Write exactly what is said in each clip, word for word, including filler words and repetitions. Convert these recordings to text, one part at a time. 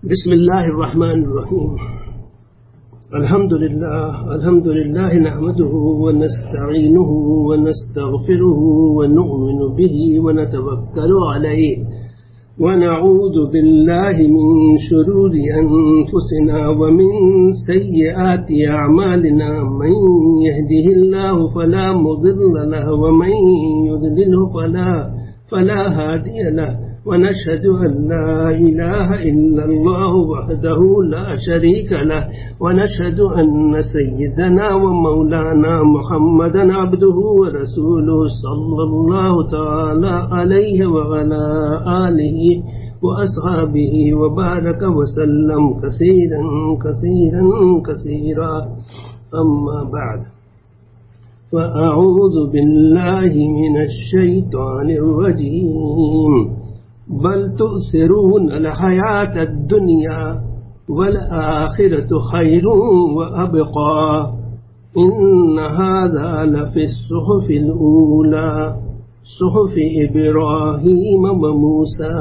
بسم الله الرحمن الرحيم. الحمد لله الحمد لله نحمده ونستعينه ونستغفره ونؤمن به ونتوكل عليه ونعوذ بالله من شرور أنفسنا ومن سيئات أعمالنا. من يهده الله فلا مضل له ومن يضلله فلا فلا هادي له. ونشهد أن لا إله إلا الله وحده لا شريك له ونشهد أن سيدنا ومولانا محمدا عبده ورسوله صلى الله تعالى عليه وعلى آله وأصحابه وبارك وسلم كثيرا كثيرا كثيرا. أما بعد، فأعوذ بالله من الشيطان الرجيم. بل تؤثرون الحياة الدنيا والآخرة خير وأبقى إن هذا لفي الصحف الأولى صحف إبراہیم وموسیٰ.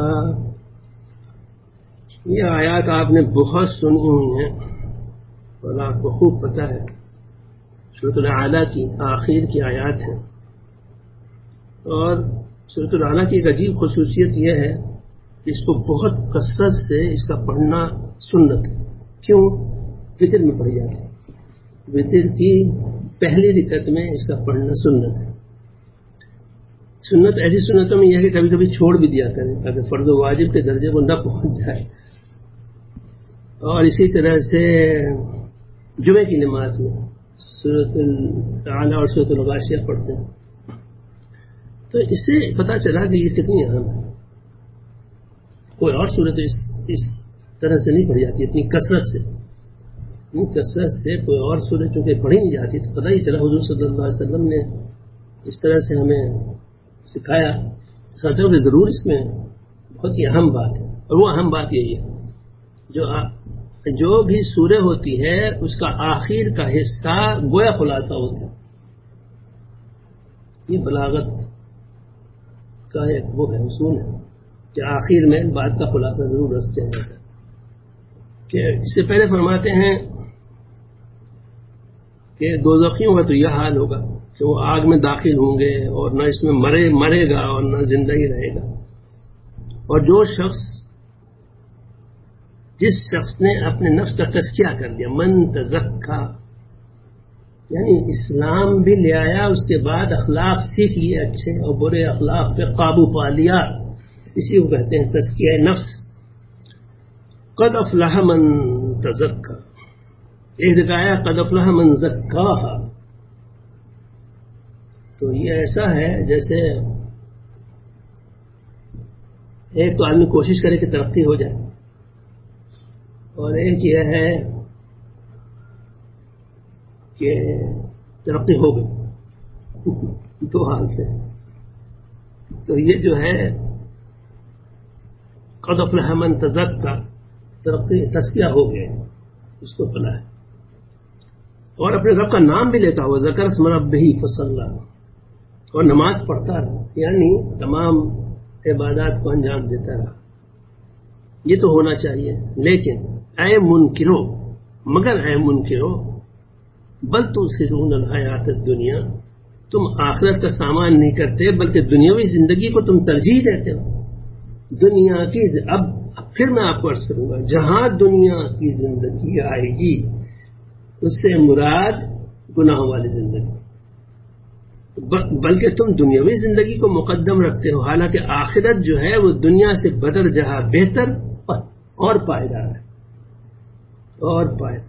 یہ آیات آپ نے بہت سنی ہوئی ہیں اور آپ کو خوب پتہ ہے، سورۃ الاعلیٰ کی آخر کی آیات ہیں. اور سورۃ الاعلیٰ کی ایک عجیب خصوصیت یہ ہے کہ اس کو بہت کثرت سے اس کا پڑھنا سنت ہے. کیوں؟ وتر میں پڑھی جاتی ہے. وتر کی پہلی رکعت میں اس کا پڑھنا سنت ہے. سنت ایسی سنتوں میں یہ ہے کہ کبھی کبھی چھوڑ بھی دیا کریں تاکہ فرض و واجب کے درجے کو نہ پہنچ جائے. اور اسی طرح سے جمعے کی نماز میں سورۃ الاعلیٰ اور سورۃ الغاشیہ پڑھتے ہیں. تو اس سے پتہ چلا کہ یہ کتنی اہم ہے. کوئی اور صورت اس اس طرح سے نہیں پڑھی جاتی اتنی کثرت سے. اتنی کثرت سے کوئی اور صورت چونکہ پڑھی نہیں جاتی تو پتہ ہی چلا حضور صلی اللہ علیہ وسلم نے اس طرح سے ہمیں سکھایا. سمجھو کہ ضرور اس میں بہت ہی اہم بات ہے. اور وہ اہم بات یہی ہے جو جو بھی سورہ ہوتی ہے اس کا آخر کا حصہ گویا خلاصہ ہوتا ہے. یہ بلاغت کا ایک وہ ہے اصول ہے کہ آخر میں بات کا خلاصہ ضرور رس کیا جاتا ہے. کہ اس سے پہلے فرماتے ہیں کہ دوزخیوں کا تو یہ حال ہوگا کہ وہ آگ میں داخل ہوں گے اور نہ اس میں مرے مرے گا اور نہ زندہ ہی رہے گا. اور جو شخص جس شخص نے اپنے نفس کا تزکیہ کر دیا، من تزکا، یعنی اسلام بھی لے آیا، اس کے بعد اخلاق سیکھ لیے اچھے اور برے اخلاق پہ قابو پا لیا، اسی کو کہتے ہیں تزکیہ نفس. قد افلح من تزکا. ایک جگہ آیا قد افلح من زکاہا. تو یہ ایسا ہے جیسے ایک تو آدمی کوشش کرے کہ ترقی ہو جائے، اور ایک یہ ہے کہ ترقی ہو گئی. دو حال سے. تو یہ جو ہے قد افلح من تزکا، ترقی تزکیہ ہو گئے، اس کو فلاح ہے. اور اپنے رب کا نام بھی لیتا ہوا، ذکر اسم ربہ فصلی، اور نماز پڑھتا رہا، یعنی تمام عبادات کو انجام دیتا رہا. یہ تو ہونا چاہیے. لیکن اے منکرو، مگر اے منکرو، بل تؤثرون الحیات الدنیا، تم آخرت کا سامان نہیں کرتے بلکہ دنیاوی زندگی کو تم ترجیح دیتے ہو. دنیا کی ز... اب پھر میں آپ کو عرض کروں گا، جہاں دنیا کی زندگی آئے گی اس سے مراد گناہوں والی زندگی، بلکہ تم دنیاوی زندگی کو مقدم رکھتے ہو، حالانکہ آخرت جو ہے وہ دنیا سے بدر جہاں بہتر اور پائیدار ہے اور پائیدار.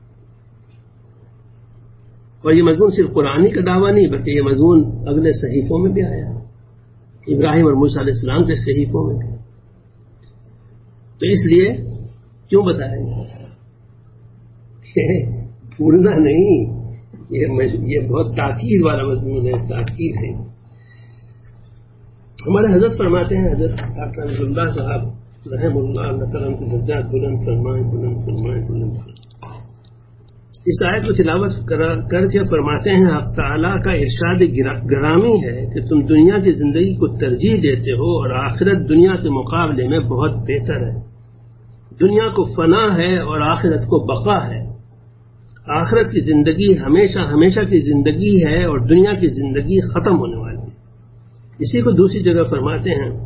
اور یہ مضمون صرف قرآنی کا دعویٰ نہیں بلکہ یہ مضمون اگلے صحیفوں میں بھی آیا، ابراہیم اور موسیٰ علیہ السلام کے صحیفوں میں بھی. تو اس لیے کیوں بتایا کہ بھولنا نہیں، یہ یہ بہت تاکید والا مضمون ہے، تاکید ہے. ہمارے حضرت فرماتے ہیں، حضرت ڈاکٹر عبد اللہ صاحب رحم اللہ اللہ تعالیٰ ان کی درجات بلند فرمائے بلند فرمائے بلند فرمائے. اس آیت کو تلاوت کر کے فرماتے ہیں حق تعالیٰ کا ارشاد گرامی ہے کہ تم دنیا کی زندگی کو ترجیح دیتے ہو اور آخرت دنیا کے مقابلے میں بہت بہتر ہے. دنیا کو فنا ہے اور آخرت کو بقا ہے. آخرت کی زندگی ہمیشہ ہمیشہ کی زندگی ہے اور دنیا کی زندگی ختم ہونے والی ہے. اسی کو دوسری جگہ فرماتے ہیں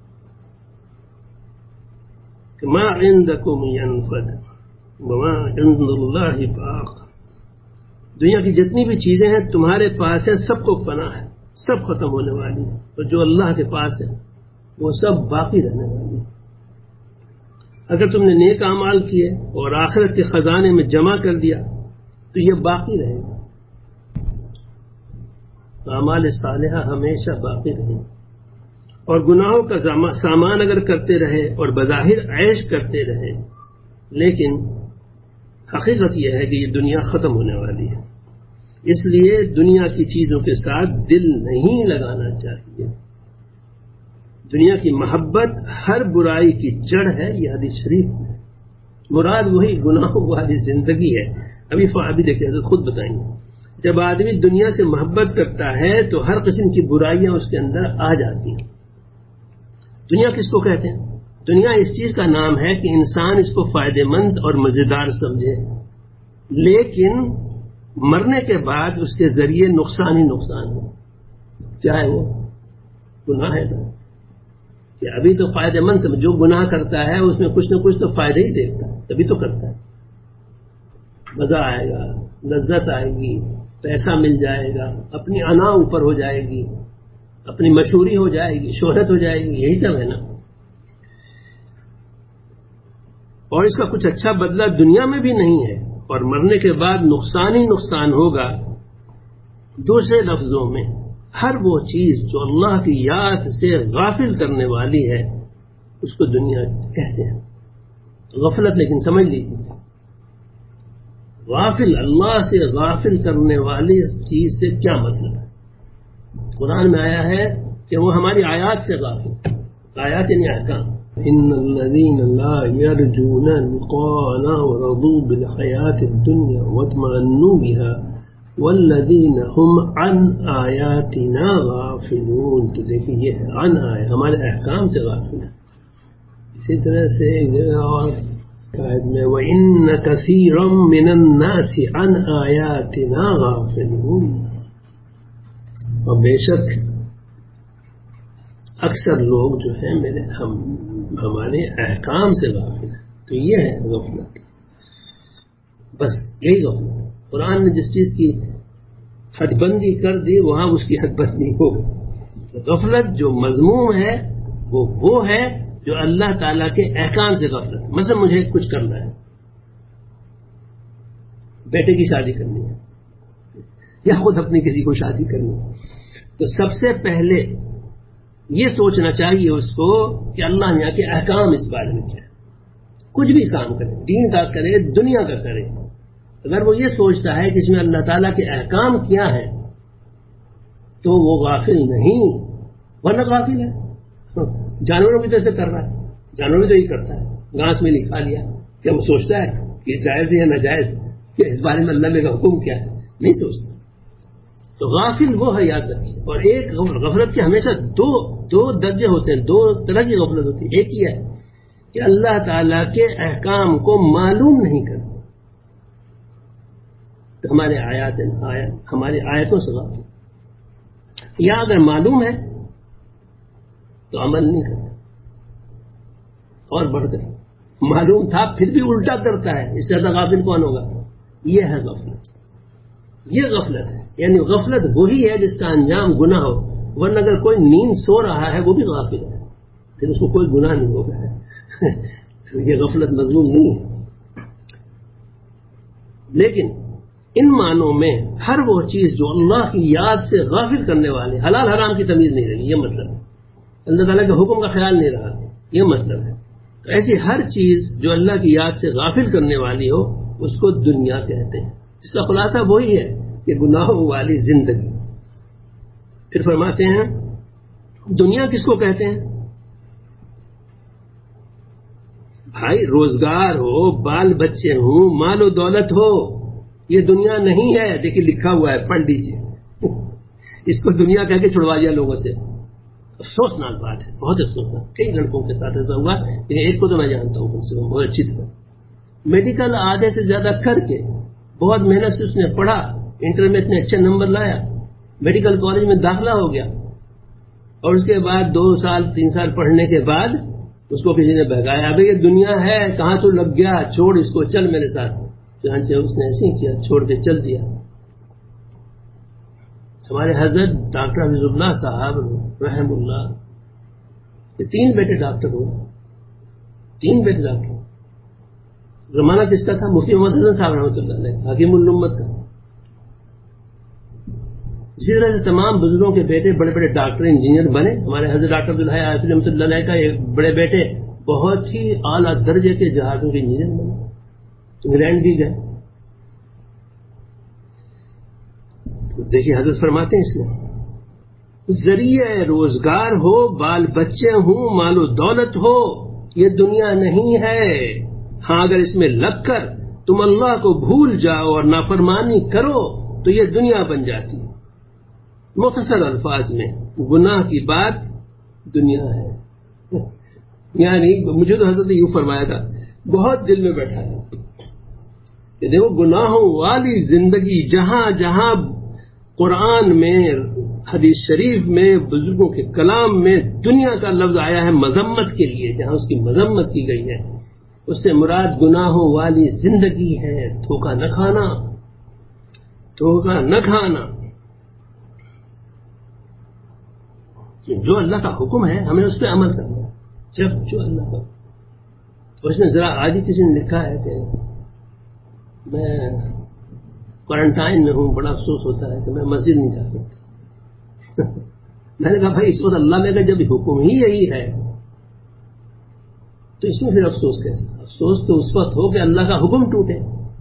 کہ ما عندکم ینفد وما عند اللہ باق. دنیا کی جتنی بھی چیزیں ہیں تمہارے پاس ہیں سب کو فنا ہے, سب ختم ہونے والی ہے, اور جو اللہ کے پاس ہے وہ سب باقی رہنے والی ہے. اگر تم نے نیک اعمال کیے اور آخرت کے خزانے میں جمع کر دیا تو یہ باقی رہے گا. اعمال صالحہ ہمیشہ باقی رہے گا. اور گناہوں کا سامان اگر کرتے رہے اور بظاہر عیش کرتے رہے, لیکن حقیقت یہ ہے کہ یہ دنیا ختم ہونے والی ہے. اس لیے دنیا کی چیزوں کے ساتھ دل نہیں لگانا چاہیے. دنیا کی محبت ہر برائی کی جڑ ہے, یہ حدیث شریف ہے. مراد وہی گناہوں والی زندگی ہے. ابھی ابھی دیکھیں حضرت خود بتائیں گے, جب آدمی دنیا سے محبت کرتا ہے تو ہر قسم کی برائیاں اس کے اندر آ جاتی ہیں. دنیا کس کو کہتے ہیں؟ دنیا اس چیز کا نام ہے کہ انسان اس کو فائدہ مند اور مزیدار سمجھے, لیکن مرنے کے بعد اس کے ذریعے نقصان ہی نقصان ہو. کیا ہے وہ؟ گناہ ہے. کہ ابھی تو فائدہ مند سمجھ, جو گناہ کرتا ہے اس میں کچھ نہ کچھ تو فائدہ ہی دیکھتا ہے, تبھی تو کرتا ہے. مزہ آئے گا, لذت آئے گی, پیسہ مل جائے گا, اپنی انا اوپر ہو جائے گی, اپنی مشہوری ہو جائے گی, شہرت ہو جائے گی, یہی سب ہے نا. اور اس کا کچھ اچھا بدلہ دنیا میں بھی نہیں ہے, اور مرنے کے بعد نقصان ہی نقصان ہوگا. دوسرے لفظوں میں ہر وہ چیز جو اللہ کی یاد سے غافل کرنے والی ہے اس کو دنیا کہتے ہیں. غفلت, لیکن سمجھ لیجیے, غافل, اللہ سے غافل کرنے والی چیز سے کیا مطلب ہے؟ قرآن میں آیا ہے کہ وہ ہماری آیات سے غافل. آیات یعنی احکام. ان الذين لا يرجون لقاءنا ورضوا بالحياة الدنيا واطمأنوا بها والذين هم عن آياتنا غافلون. تو دیکھیے یہ ہے عن آیات, ہمارے احکام سے غافل ہے. اسی طرح سے ایک جگہ اور قائد میں وَإِنَّ كَثِيرًا مِّنَ النَّاسِ عَنْ آيَاتِنَا غَافِلُونَ. اور بے شک اکثر لوگ جو ہیں میرے ہم ہمارے احکام سے غافل ہیں. تو یہ ہے غفلت, بس یہی غفلت ہے. قرآن نے جس چیز کی حد بندی کر دی وہاں اس کی حد بندی ہو گئی. غفلت جو مذموم ہے وہ وہ ہے جو اللہ تعالیٰ کے احکام سے غفلت. مثلا مجھے کچھ کرنا ہے, بیٹے کی شادی کرنی ہے یا خود اپنی کسی کو شادی کرنی ہے, تو سب سے پہلے یہ سوچنا چاہیے اس کو کہ اللہ نے کے احکام اس بارے میں کیا ہے. کچھ بھی کام کرے, دین کا کرے, دنیا کا کرے, اگر وہ یہ سوچتا ہے کہ اس میں اللہ تعالیٰ کے احکام کیا ہے تو وہ غافل نہیں, ورنہ غافل ہے. جانوروں بھی تو ایسے کر رہا ہے, جانور بھی تو یہ کرتا ہے, گھاس میں نکال لیا, کیا وہ سوچتا ہے کہ جائز ہے یا ناجائز, کہ اس بارے میں اللہ کا حکم کیا ہے؟ نہیں سوچتا. تو غافل وہ ہے, یاد رکھیے. اور ایک غفلت کے ہمیشہ دو دو درجے ہوتے ہیں, دو طرح کی غفلت ہوتی ہے. ایک یہ ہے کہ اللہ تعالیٰ کے احکام کو معلوم نہیں کرتے, تو ہمارے آیات آیات ہماری آیتوں سے غافل, یا اگر معلوم ہے تو عمل نہیں کرتا, اور بڑھ کر معلوم تھا پھر بھی الٹا کرتا ہے. اس سے زیادہ غافل کون ہوگا؟ یہ ہے غفلت. یہ غفلت ہے, یعنی غفلت وہی ہے جس کا انجام گناہ ہو, ورنہ اگر کوئی نیند سو رہا ہے وہ بھی غافل ہے, پھر اس کو کوئی گناہ نہیں ہوگا. تو یہ غفلت مذموم نہیں ہے. لیکن ان معنوں میں ہر وہ چیز جو اللہ کی یاد سے غافل کرنے والے, حلال حرام کی تمیز نہیں رہی, یہ مطلب ہے. اللہ تعالیٰ کے حکم کا خیال نہیں رہا, یہ مطلب ہے. تو ایسی ہر چیز جو اللہ کی یاد سے غافل کرنے والی ہو اس کو دنیا کہتے ہیں. اس کا خلاصہ وہی ہے کہ گناہوں والی زندگی. پھر فرماتے ہیں دنیا کس کو کہتے ہیں؟ بھائی روزگار ہو, بال بچے ہوں, مال و دولت ہو, یہ دنیا نہیں ہے. دیکھیے لکھا ہوا ہے, پڑھ لیجیے. اس کو دنیا کہہ کے چھڑوا دیا لوگوں سے. افسوسناک بات ہے، بہت افسوسناک. کئی لڑکوں کے ساتھ ایسا ہوا، لیکن ایک کو تو میں جانتا ہوں کم سے کم بہت اچھی طرح. میڈیکل آدھے سے زیادہ کر کے بہت محنت سے اس نے پڑھا، انٹر میں اتنے اچھے نمبر لایا، میڈیکل کالج میں داخلہ ہو گیا، اور اس کے بعد دو سال تین سال پڑھنے کے بعد اس کو کسی نے بہکایا، ابھی یہ دنیا ہے، کہاں تو لگ گیا، چھوڑ اس کو، چل میرے ساتھ. چنانچہ اس نے ایسے ہی کیا، چھوڑ کے چل دیا. ہمارے حضرت ڈاکٹر حفیظ اللہ صاحب رحم اللہ یہ تین بیٹے ڈاکٹر ہوئے، تین بیٹے ڈاکٹر. زمانہ کس کا تھا؟ مفتی محمد حسن صاحب رحمۃ اللہ علیہ، حکیم الامت کا. اسی طرح سے تمام بزرگوں کے بیٹے بڑے بڑے ڈاکٹر انجینئر بنے. ہمارے حضرت ڈاکٹر عبدالحی آصفی رحمۃ اللہ علیہ کا ایک بڑے بیٹے بہت ہی اعلیٰ درجے کے جہازوں کے انجینئر بنے، انگلینڈ بھی گئے. دیکھیے حضرت فرماتے ہیں اس میں ذریعہ روزگار ہو، بال بچے ہوں، مال و دولت ہو، یہ دنیا نہیں ہے. ہاں اگر اس میں لگ کر تم اللہ کو بھول جاؤ اور نافرمانی کرو تو یہ دنیا بن جاتی ہے. مختصر الفاظ میں گناہ کی بات دنیا ہے. یعنی مجھے تو حضرت نے یوں فرمایا تھا، بہت دل میں بیٹھا ہے کہ دیکھو گناہوں والی زندگی، جہاں جہاں قرآن میں، حدیث شریف میں، بزرگوں کے کلام میں دنیا کا لفظ آیا ہے مذمت کے لیے، جہاں اس کی مذمت کی گئی ہے اس سے مراد گناہوں والی زندگی ہے. دھوکہ نہ کھانا، دھوکہ نہ کھانا. جو اللہ کا حکم ہے ہمیں اس پہ عمل کرنا ہے، جب جو اللہ کا. اور اس میں ذرا آج ہی کسی نے لکھا ہے کہ میں کوارنٹائن میں ہوں، بڑا افسوس ہوتا ہے کہ میں مسجد نہیں جا سکتا. میں نے کہا بھائی اس وقت اللہ میں کا جب حکم ہی یہی ہے تو اس میں پھر افسوس کیسے؟ افسوس تو اس وقت ہو کہ اللہ کا حکم ٹوٹے.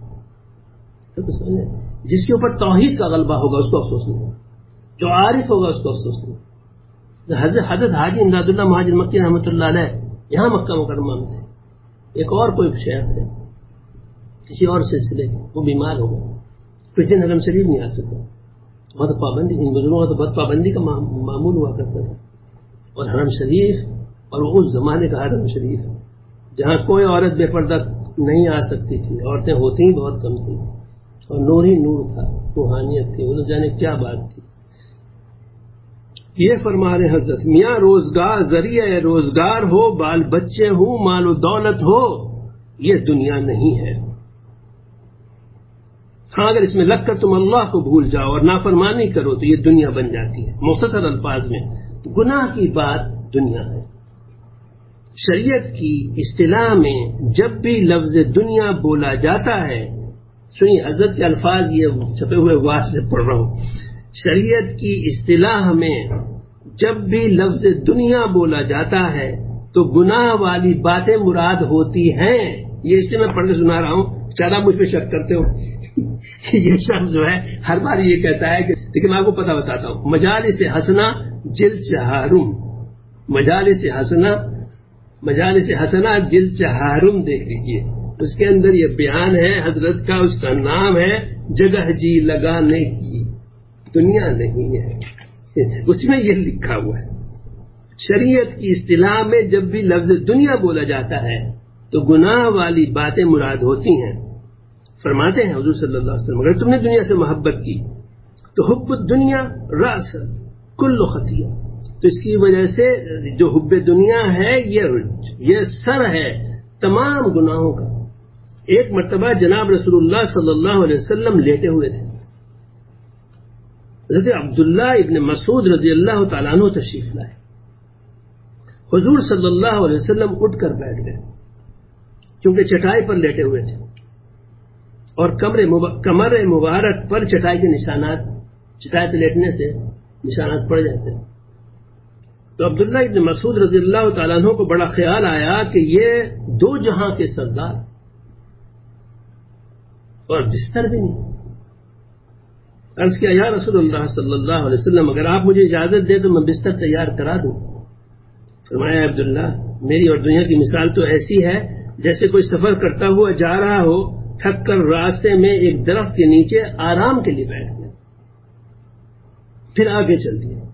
جس کے اوپر توحید کا غلبہ ہوگا اس کو افسوس نہیں ہوگا، جو عارف ہوگا اس کو افسوس نہیں ہوگا. حضرت حضرت حاجی امداد اللہ مہاجر مکی رحمۃ اللہ علیہ یہاں مکہ مکرمہ میں تھے. ایک اور کوئی شہر تھے کسی اور سلسلے کے، وہ بیمار ہو گئے، کچھ دن حرم شریف نہیں آ سکے. بہت پابندی، ان بزرگوں کا تو بہت پابندی کا معمول ہوا کرتا تھا. اور حرم شریف، اور اس زمانے کا حرم شریف جہاں کوئی عورت بے پردہ نہیں آ سکتی تھی، عورتیں ہوتی ہی بہت کم تھیں، اور نور ہی نور تھا، روحانیت تھی، وہ تو جانے کیا بات تھی. یہ فرما رہے حضرت میاں روزگار، ذریعہ روزگار ہو، بال بچے ہوں، مال و دولت ہو، یہ دنیا نہیں ہے. ہاں اگر اس میں لگ کر تم اللہ کو بھول جاؤ اور نافرمانی کرو تو یہ دنیا بن جاتی ہے. مختصر الفاظ میں گناہ کی بات دنیا ہے. شریعت کی اصطلاح میں جب بھی لفظ دنیا بولا جاتا ہے، سنیے حضرت کے الفاظ یہ چھپے ہوئے واضح سے پڑھ رہا ہوں. شریعت کی اصطلاح میں جب بھی لفظ دنیا بولا جاتا ہے تو گناہ والی باتیں مراد ہوتی ہیں. یہ اس سے میں پڑھ کے سنا رہا ہوں، شاید آپ مجھ پہ شک کرتے ہو. یہ شخص جو ہے ہر بار یہ کہتا ہے کہ لیکن میں آپ کو پتہ بتاتا ہوں، مجالس حسنہ جلد چہارم، مجالس حسنہ مجالس حسنہ جلد چہارم دیکھ لیجئے، اس کے اندر یہ بیان ہے حضرت کا، اس کا نام ہے جگہ جی لگانے کی دنیا نہیں ہے. اس میں یہ لکھا ہوا ہے شریعت کی اصطلاح میں جب بھی لفظ دنیا بولا جاتا ہے تو گناہ والی باتیں مراد ہوتی ہیں. فرماتے ہیں حضور صلی اللہ علیہ وسلم اگر تم نے دنیا سے محبت کی تو حب الدنیا رأس کل خطیہ، تو اس کی وجہ سے جو حب دنیا ہے یہ یہ سر ہے تمام گناہوں کا. ایک مرتبہ جناب رسول اللہ صلی اللہ علیہ وسلم لیٹے ہوئے تھے. حضرت عبداللہ ابن مسعود رضی اللہ تعالیٰ عنہ تشریف لائے. حضور صلی اللہ علیہ وسلم اٹھ کر بیٹھ گئے کیونکہ چٹائی پر لیٹے ہوئے تھے اور کمر مبارک پر چٹائی کے نشانات، چٹائی پر لیٹنے سے نشانات پڑ جاتے ہیں. تو عبداللہ ابن مسعود رضی اللہ تعالیٰ عنہ کو بڑا خیال آیا کہ یہ دو جہاں کے سردار اور بستر بھی نہیں. عرض کیا یا رسول اللہ صلی اللہ علیہ وسلم اگر آپ مجھے اجازت دیں تو میں بستر تیار کرا دوں. فرمایا عبداللہ میری اور دنیا کی مثال تو ایسی ہے جیسے کوئی سفر کرتا ہوا جا رہا ہو، تھک کر راستے میں ایک درخت کے نیچے آرام کے لیے بیٹھ گیا، پھر آگے چل دیا.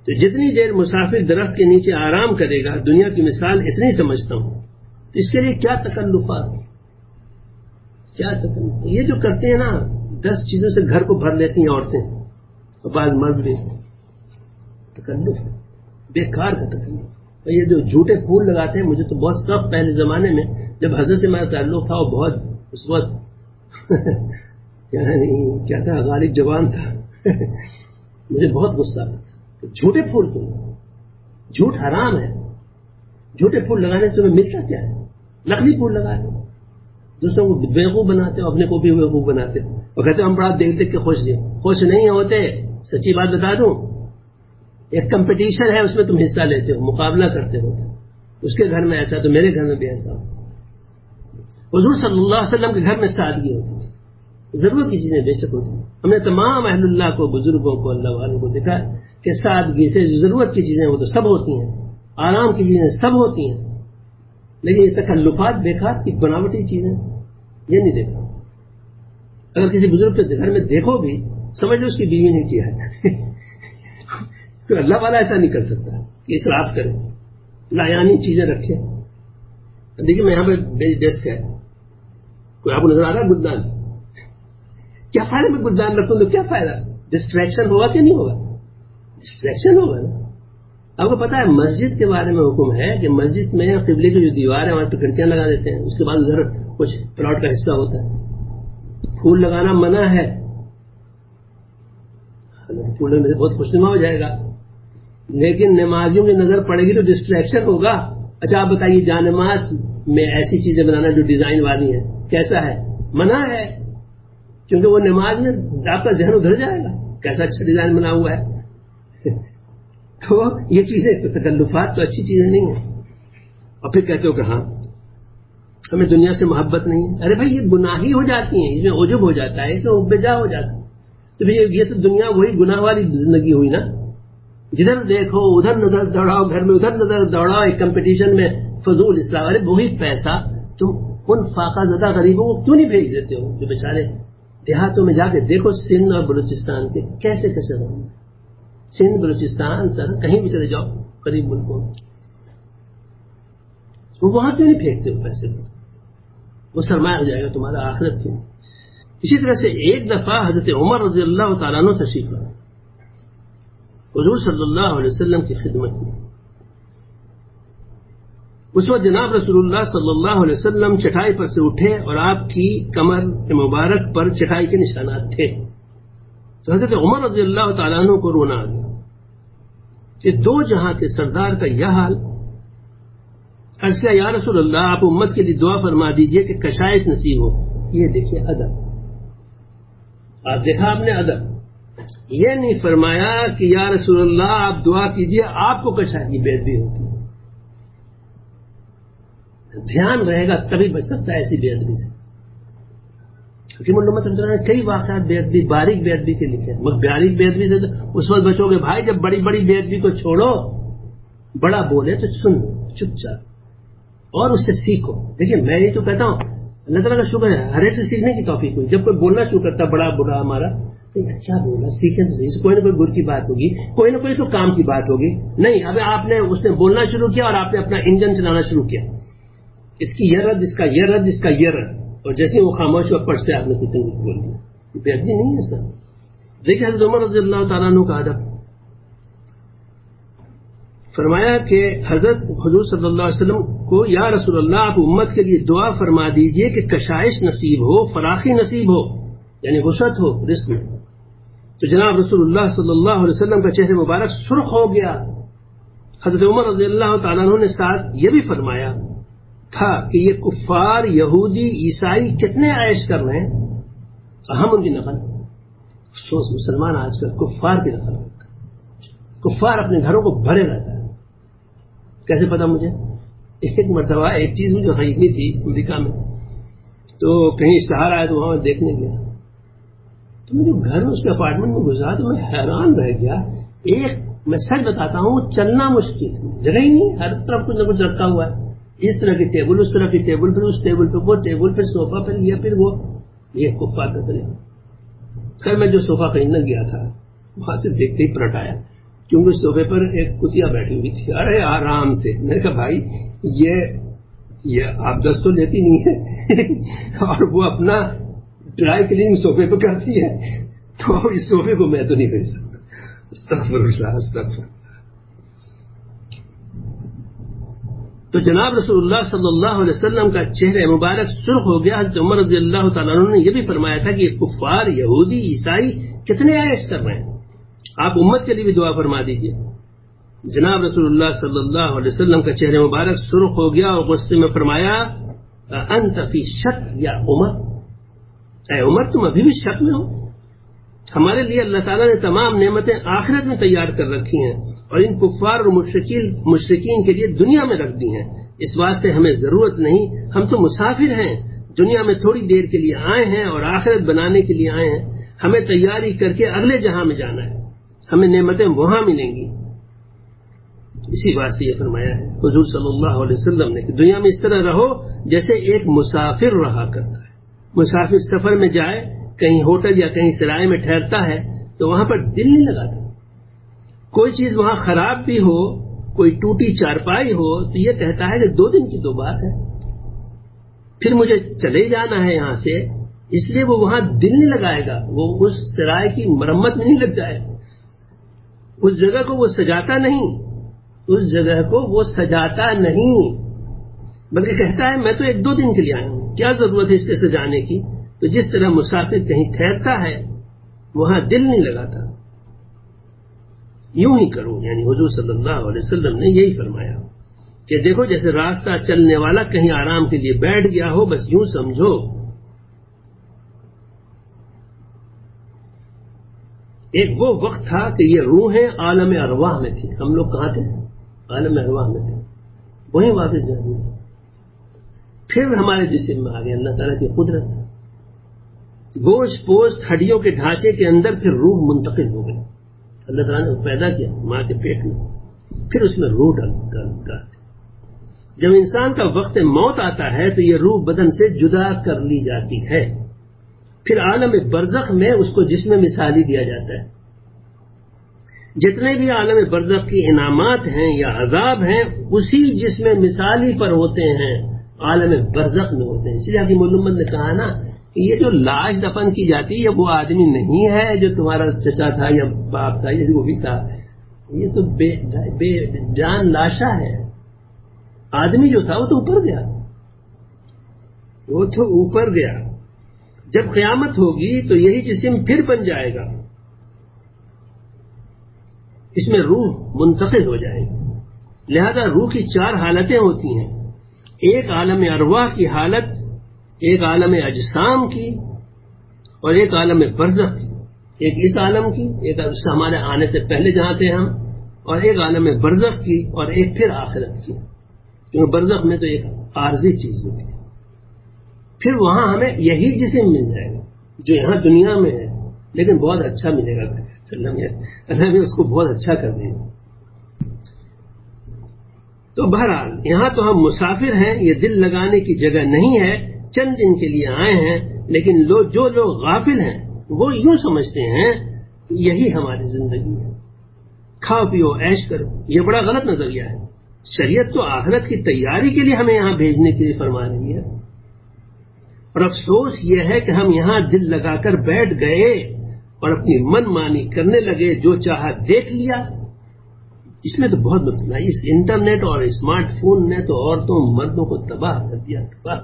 تو جتنی دیر مسافر درخت کے نیچے آرام کرے گا، دنیا کی مثال اتنی سمجھتا ہوں، تو اس کے لیے کیا تکلفات، کیا تکلف. یہ جو کرتے ہیں نا، دس چیزوں سے گھر کو بھر لیتی ہیں عورتیں اور بعض مرد بھی، تکلف بیکار کا تکلف. اور یہ جو جھوٹے پھول لگاتے ہیں، مجھے تو بہت سخت پہلے زمانے میں جب حضرت سے میرا تعلق تھا، وہ بہت اس وقت یعنی کیا تھا، غالب جوان تھا. مجھے بہت غصہ آتا تھا. جھوٹے پھول کیوں؟ جھوٹ حرام ہے. جھوٹے پھول لگانے سے تمہیں ملتا کیا ہے؟ نقلی پھول لگاتے ہو، دوسروں کو بیوقوف بناتے ہو، اپنے کو بھی بیوقوف بناتے ہو، اور کہتے ہو ہم بڑا دیکھ دیکھ کے خوش دیں. خوش نہیں ہوتے. سچی بات بتا دوں، ایک کمپٹیشن ہے، اس میں تم حصہ لیتے ہو، مقابلہ کرتے ہو. اس کے گھر میں ایسا تو میرے گھر میں بھی ایسا ہو. حضور صلی اللہ علیہ وسلم کے گھر میں سادگی ہوتی تھی. ضرورت کی چیزیں بے شک ہوتی ہیں. ہم نے تمام اہل اللہ کو، بزرگوں کو، اللہ والوں کو دیکھا کہ سادگی سے ضرورت کی چیزیں وہ تو سب ہوتی ہیں، آرام کی چیزیں سب ہوتی ہیں، لیکن یہ تکلفات بیکار کی بناوٹی چیزیں یہ نہیں دیکھا. اگر کسی بزرگ کے گھر میں دیکھو بھی، سمجھ لو اس کی بیوی نہیں کیا ہے. اللہ والا ایسا نہیں کر سکتا کہ اسراف کرے، لایانی چیزیں رکھے. دیکھیے میں یہاں پہ میری ڈیسک ہے، کوئی آپ کو نظر آ رہا ہے گلدان؟ کیا فائدہ میں گلدان رکھوں تو کیا فائدہ؟ ڈسٹریکشن ہوگا کہ نہیں ہوگا؟ ڈسٹریکشن ہوگا نا. آپ کو پتا ہے مسجد کے بارے میں حکم ہے کہ مسجد میں قبلے کی جو دیوار ہے وہاں پہ کھڑکیاں لگا دیتے ہیں، اس کے بعد ادھر کچھ پلاٹ کا حصہ ہوتا ہے. پھول لگانا منع ہے. پھول میں سے بہت خوشنما ہو جائے گا، لیکن نمازیوں کی نظر پڑے گی تو ڈسٹریکشن ہوگا. اچھا آپ بتائیے، جانماز میں ایسی چیزیں بنانا جو ڈیزائن والی ہیں کیسا ہے؟ منع ہے، کیونکہ وہ نماز میں آپ کا ذہن ادھر جائے گا، کیسا اچھا ڈیزائن بنا ہوا ہے. تو یہ چیزیں تکلفات تو اچھی چیزیں نہیں ہیں. اور پھر کہتے ہو کہ ہاں ہمیں دنیا سے محبت نہیں ہے. ارے بھائی یہ گناہ ہی ہو جاتی ہیں، اس میں عجب ہو جاتا ہے، اس میں بجا ہو جاتا ہے. تو یہ تو دنیا وہی گناہ والی زندگی ہوئی نا. جدھر دیکھو ادھر نظر دوڑاؤ، گھر میں ادھر نظر دوڑاؤ، ایک کمپٹیشن میں فضول اسلام. ارے وہی پیسہ تم ان فاقہ زدہ غریبوں کو کیوں نہیں بھیج دیتے ہو جو بیچارے دیہاتوں میں جا کے دیکھو. سندھ اور بلوچستان کے کیسے کیسے ہوں، سندھ بلوچستان سر کہیں بھی چلے جاؤ قریب ملکوں میں، وہاں کیوں نہیں پھینکتے ہو پیسے؟ وہ سرمایہ ہو جائے گا تمہارا آخرت کیوں. اسی طرح سے ایک دفعہ حضرت عمر رضی اللہ تعالیٰ عنہ تشریف لائے حضور صلی اللہ علیہ وسلم کی خدمت میں. اس وقت جناب رسول اللہ صلی اللہ علیہ وسلم چٹائی پر سے اٹھے اور آپ کی کمر مبارک پر چٹائی کے نشانات تھے. تو حضرت عمر رضی اللہ تعالیٰ عنہ کو رونا آ گیا کہ دو جہاں کے سردار کا یہ حال. عرض کیا یا رسول اللہ، آپ امت کے لیے دعا فرما دیجئے کہ کشائش نصیب ہو. یہ دیکھیے ادب، آپ دیکھا آپ نے ادب. یہ نہیں فرمایا کہ یا رسول اللہ آپ دعا کیجئے آپ کو کشائش کی بے ادبی ہوتی ہے. دھیان رہے گا تبھی بچ سکتا ہے ایسی بے ادبی سے. حکیم الامت رحمۃ اللہ نے کئی واقعات بے ادبی، باریک بے ادبی کے لکھے ہیں. مگر باریک بے ادبی سے اس وقت بچو گے بھائی جب بڑی بڑی بے ادبی کو چھوڑو. بڑا بولے تو سن چپ چاپ اور اس سے سیکھو. دیکھیے میں یہ تو کہتا ہوں اللہ تعالیٰ کا شکر ہے ہر ایک سے سیکھنے کی توفیق ہوئی. جب کوئی بولنا شروع کرتا بڑا بڑا ہمارا تو کیا بولا، سیکھیں تو صحیح. کوئی نہ کوئی گر کی بات ہوگی، کوئی نہ کوئی تو کام کی بات ہوگی. نہیں، اب آپ نے اس نے بولنا شروع کیا اور آپ نے اپنا انجن چلانا شروع کیا. اس کی یہ رد، اس کا یہ رد، اس کا یہ رد، اور جیسے وہ خاموش ہوا پٹ سے آپ نے کچھ نہ کچھ بول دیا. بے ادبی نہیں ہے سر. دیکھیے حضرت عمر رضی اللہ تعالیٰ عنہ کا ادب. فرمایا کہ حضرت حضور صلی اللہ علیہ وسلم کو یا رسول اللہ آپ امت کے لیے دعا فرما دیجئے کہ کشائش نصیب ہو، فراخی نصیب ہو، یعنی وسعت ہو رزق میں. تو جناب رسول اللہ صلی اللہ علیہ وسلم کا چہرہ مبارک سرخ ہو گیا. حضرت عمر رضی اللہ تعالیٰ عنہ نے ساتھ یہ بھی فرمایا تھا کہ یہ کفار یہودی عیسائی کتنے عیش کر رہے ہیں، ہم ان کی نقل. افسوس مسلمان آج کل کفار کی نقل کرتا ہے. کفار اپنے گھروں کو بھرے رہتا ہے. کیسے پتا مجھے؟ ایک مرتبہ ایک چیز مجھے خریدنی تھی امریکہ میں، تو کہیں اشتہار آیا تو وہاں دیکھنے گیا. تو مجھے گھر میں اس کے اپارٹمنٹ میں گزرا تو میں حیران رہ گیا. ایک میں سچ بتاتا ہوں چلنا مشکل، جگہ ہی نہیں، ہر طرف کچھ نہ کچھ رکھا ہوا ہے. اس طرح کی ٹیبل، اس طرح کی ٹیبل، پھر اس ٹیبل پہ وہ ٹیبل، پھر صوفہ، پھر یہ پھر وہ. یہ کفار کا طریقہ. خیر میں جو صوفہ خریدنے گیا تھا وہاں سے دیکھتے ہی پلٹ آیا. کیونکہ اس صوفے پر ایک کتیا بیٹھی ہوئی تھی. ارے آرام سے. میں نے کہا بھائی یہ یہ آپ دست تو لیتی نہیں ہے اور وہ اپنا ڈرائی کلیننگ صوفے پہ کرتی ہے, تو اس صوفے کو میں تو نہیں کر سکتا. استغفر اللہ استغفر. تو جناب رسول اللہ صلی اللہ علیہ وسلم کا چہرہ مبارک سرخ ہو گیا. حضرت عمر رضی اللہ تعالیٰ عنہ نے یہ بھی فرمایا تھا کہ یہ کفار یہودی عیسائی کتنے عیش کر رہے ہیں, آپ امت کے لیے بھی دعا فرما دیجیے. جناب رسول اللہ صلی اللہ علیہ وسلم کا چہرہ مبارک سرخ ہو گیا اور غصے میں فرمایا انت فی شک یا عمر, اے عمر تم ابھی بھی شک میں ہو. ہمارے لیے اللہ تعالیٰ نے تمام نعمتیں آخرت میں تیار کر رکھی ہیں اور ان کفار اور مشرکین مشرکین کے لیے دنیا میں رکھ دی ہیں. اس واسطے ہمیں ضرورت نہیں, ہم تو مسافر ہیں, دنیا میں تھوڑی دیر کے لیے آئے ہیں اور آخرت بنانے کے لیے آئے ہیں. ہمیں تیاری کر کے اگلے جہاں میں جانا ہے, ہمیں نعمتیں وہاں ملیں گی. اسی واسطے یہ فرمایا ہے حضور صلی اللہ علیہ وسلم نے کہ دنیا میں اس طرح رہو جیسے ایک مسافر رہا کرتا ہے. مسافر سفر میں جائے, کہیں ہوٹل یا کہیں سرائے میں ٹھہرتا ہے تو وہاں پر دل نہیں لگاتا. کوئی چیز وہاں خراب بھی ہو, کوئی ٹوٹی چارپائی ہو, تو یہ کہتا ہے کہ دو دن کی تو بات ہے, پھر مجھے چلے جانا ہے یہاں سے, اس لیے وہ وہاں دل نہیں لگائے گا. وہ اس سرائے کی مرمت میں نہیں لگ جائے, اس جگہ کو وہ سجاتا نہیں, اس جگہ کو وہ سجاتا نہیں, بلکہ کہتا ہے میں تو ایک دو دن کے لیے آیا ہوں, کیا ضرورت ہے اس کے سجانے کی. تو جس طرح مسافر کہیں ٹھہرتا ہے وہاں دل نہیں لگاتا, یوں ہی کرو. یعنی حضور صلی اللہ علیہ وسلم نے یہی فرمایا کہ دیکھو جیسے راستہ چلنے والا کہیں آرام کے لیے بیٹھ گیا ہو, بس یوں سمجھو. ایک وہ وقت تھا کہ یہ روحیں عالم ارواح میں تھی. ہم لوگ کہاں تھے؟ عالم ارواح میں تھے. وہیں واپس جائیں گے, پھر ہمارے جسم میں آ گئے اللہ تعالیٰ کی قدرت. گوشت پوست ہڈیوں کے ڈھانچے کے اندر پھر روح منتقل ہو گئی. اللہ تعالیٰ نے پیدا کیا ماں کے پیٹ میں, پھر اس میں روح ڈالتے. جب انسان کا وقت موت آتا ہے تو یہ روح بدن سے جدا کر لی جاتی ہے. پھر عالم برزخ میں اس کو جسم مثالی دیا جاتا ہے. جتنے بھی عالم برزخ کی انعامات ہیں یا عذاب ہیں اسی جسم مثالی پر ہوتے ہیں, عالم برزخ میں ہوتے ہیں. اس لیے حکیم علومت نے کہا نا کہ یہ جو لاش دفن کی جاتی ہے وہ آدمی نہیں ہے جو تمہارا چچا تھا یا باپ تھا یا جو بھی تھا, یہ تو بے, بے جان لاشا ہے. آدمی جو تھا وہ تو اوپر گیا, وہ تو اوپر گیا. جب قیامت ہوگی تو یہی جسم پھر بن جائے گا, اس میں روح منتقل ہو جائے گی. لہذا روح کی چار حالتیں ہوتی ہیں, ایک عالم ارواح کی حالت, ایک عالم اجسام کی اور ایک عالم برزخ کی. ایک اس عالم کی, ایک ہمارے آنے سے پہلے جہاں تھے ہم, اور ایک عالم برزخ کی اور ایک پھر آخرت کی. کیونکہ برزخ میں تو ایک عارضی چیز ہوتی ہے. پھر وہاں ہمیں یہی جسم مل جائے گا جو یہاں دنیا میں ہے, لیکن بہت اچھا ملے گا. اللہ میں اس کو بہت اچھا کر دیں گے. تو بہرحال یہاں تو ہم مسافر ہیں, یہ دل لگانے کی جگہ نہیں ہے, چند دن کے لیے آئے ہیں. لیکن لو جو لوگ غافل ہیں وہ یوں سمجھتے ہیں یہی ہماری زندگی ہے, کھاؤ پیو عیش کرو. یہ بڑا غلط نظریہ ہے. شریعت تو آخرت کی تیاری کے لیے ہمیں یہاں بھیجنے کے لیے فرما رہی ہے, اور افسوس یہ ہے کہ ہم یہاں دل لگا کر بیٹھ گئے اور اپنی من مانی کرنے لگے, جو چاہا دیکھ لیا. اس میں تو بہت مطلب ہے. اس انٹرنیٹ اور اسمارٹ فون نے تو عورتوں مردوں کو تباہ کر دیا, تباہ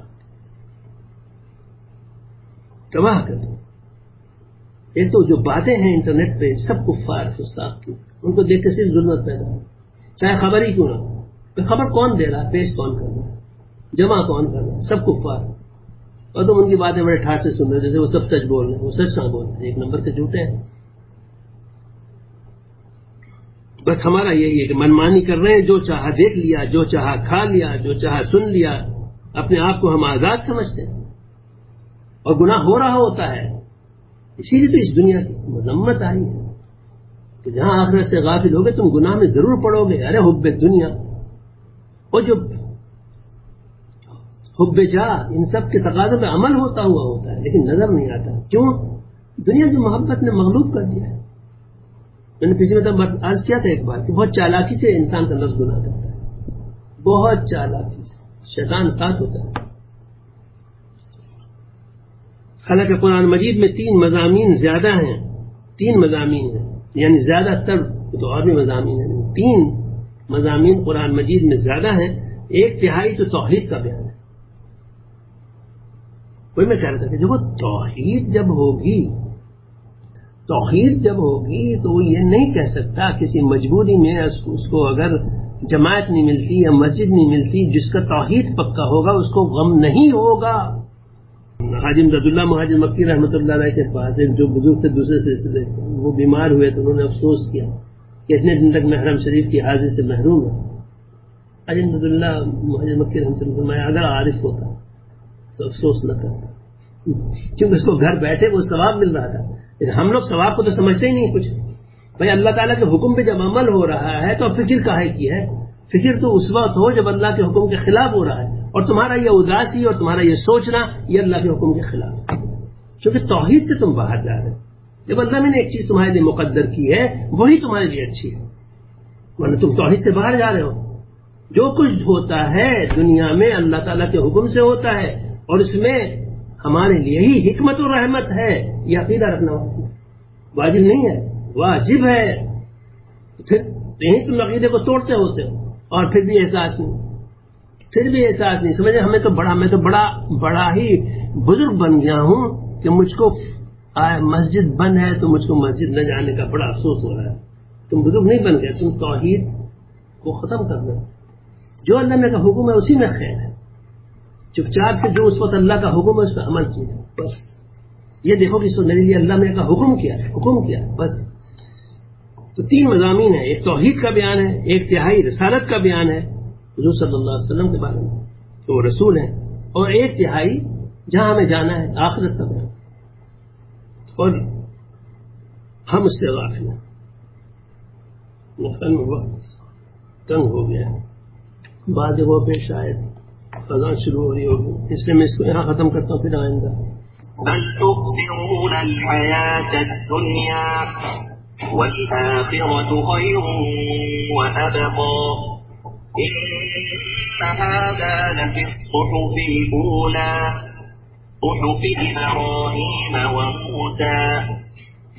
تباہ کر دیا. ایک تو جو باتیں ہیں انٹرنیٹ پہ سب کفار فساق کی, ان کو دیکھ کے صرف ظلمت پیدا ہو, چاہے خبر ہی کیوں نہ ہو. خبر کون دے رہا ہے, پیش کون کر رہا ہے, جمع کون کر رہا ہے, سب کفار. اور تم ان کی باتیں بڑے ٹھاٹ سے سن رہے, جیسے وہ سب سچ بول رہے ہیں. وہ سچ کہاں بولتے ہیں, ایک نمبر کے جھوٹے ہیں. بس ہمارا یہی ہے کہ منمانی کر رہے ہیں, جو چاہا دیکھ لیا, جو چاہا کھا لیا, جو چاہا سن لیا. اپنے آپ کو ہم آزاد سمجھتے ہیں اور گناہ ہو رہا ہوتا ہے. اسی لیے تو اس دنیا کی مذمت آئی ہے کہ جہاں آخرت سے غافل ہوگے تم گناہ میں ضرور پڑو گے. ارے حب دنیا اور جو حب جا, ان سب کے تقاضوں پہ عمل ہوتا ہوا ہوتا ہے لیکن نظر نہیں آتا. کیوں؟ دنیا کی محبت نے مغلوب کر دیا ہے. میں نے پچھلے دفعہ عرض کیا تھا ایک بار کہ بہت چالاکی سے انسان کا نفس گناہ کرتا ہے، بہت چالاکی سے، شیطان ساتھ ہوتا ہے۔ حالانکہ قرآن مجید میں تین مضامین زیادہ ہیں، تین مضامین ہیں، یعنی زیادہ تر تو اور بھی مضامین ہیں، تین مضامین قرآن مجید میں زیادہ ہیں۔ ایک تہائی تو توحید کا بیان ہے۔ وہی میں کہہ رہا تھا کہ دیکھو توحید جب ہوگی توحید جب ہوگی تو وہ یہ نہیں کہہ سکتا کسی مجبوری میں اس کو اگر جماعت نہیں ملتی یا مسجد نہیں ملتی، جس کا توحید پکا ہوگا اس کو غم نہیں ہوگا۔ حاجی امداد اللہ مہاجر مکی رحمۃ اللہ علیہ کے پاس ایک جو بزرگ تھے دوسرے سلسلے، وہ بیمار ہوئے تو انہوں نے افسوس کیا کہ اتنے دن تک میں حرم شریف کی حاضری سے محروم ہوں۔ حاجی امداد اللہ مہاجر مکی رحمۃ اللہ فرمایا اگر عارف ہوتا تو افسوس نہ کرتا، کیونکہ اس کو گھر بیٹھے وہ ثواب مل رہا تھا۔ لیکن ہم لوگ ثواب کو تو سمجھتے ہی نہیں کچھ۔ بھائی اللہ تعالیٰ کے حکم پہ جب عمل ہو رہا ہے تو فکر کاہے کی ہے؟ فکر تو اس وقت ہو جب اللہ کے حکم کے خلاف ہو رہا ہے، اور تمہارا یہ اداسی اور تمہارا یہ سوچنا یہ اللہ کے حکم کے خلاف ہے، کیونکہ توحید سے تم باہر جا رہے ہو۔ جب اللہ نے ایک چیز تمہارے لیے مقدر کی ہے وہی تمہارے لیے اچھی ہے، ورنہ تم توحید سے باہر جا رہے ہو۔ جو کچھ ہوتا ہے دنیا میں اللہ تعالیٰ کے حکم سے ہوتا ہے، اور اس میں ہمارے لیے ہی حکمت و رحمت ہے، یہ عقیدہ رکھنا واجب نہیں ہے، واجب ہے۔ تو پھر یہیں تم عقیدے کو توڑتے ہوتے ہو، اور پھر بھی احساس نہیں پھر بھی احساس نہیں سمجھے ہمیں تو بڑا میں تو بڑا بڑا ہی بزرگ بن گیا ہوں کہ مجھ کو مسجد بند ہے تو مجھ کو مسجد نہ جانے کا بڑا افسوس ہو رہا ہے۔ تم بزرگ نہیں بن گئے، تم توحید کو ختم کر دو۔ جو اللہ نے کا حکم ہے اسی میں خیر ہے، چپ چاپ سے جو اس وقت اللہ کا حکم ہے اس پر عمل کیا، بس یہ دیکھو کہ اس کو میرے لیے اللہ نے کا حکم کیا حکم کیا بس۔ تو تین مضامین ہیں، ایک توحید کا بیان ہے، ایک تہائی رسالت کا بیان ہے حضور صلی اللہ علیہ وسلم کے بارے میں کہ وہ رسول ہیں، اور ایک تہائی جہاں ہمیں جانا ہے آخرت کا بیان، اور ہم اس سے غافل ہیں۔ مثلاً وقت تنگ ہو گیا ہے، بعض جگہوں پہ شاید اذان شروع ہو رہی ہوگی، اس لیے میں اس کو یہاں ختم کرتا ہوں، پھر آئندہ۔ بل تؤثرون الحياة الدنيا والآخرة خير وأبقى إن هذا لفي الصحف الأولى صحف إبراهيم وموسى